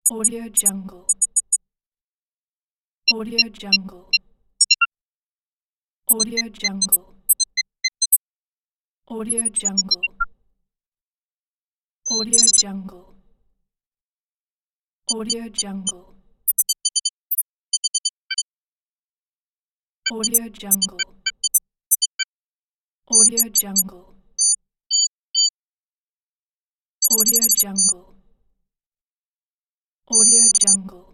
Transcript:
Audio Jungle. Audio Jungle. Audio Jungle. Audio Jungle. Audio Jungle. Audio Jungle. Audio Jungle. Audio Jungle. Audio Jungle. Audio Jungle.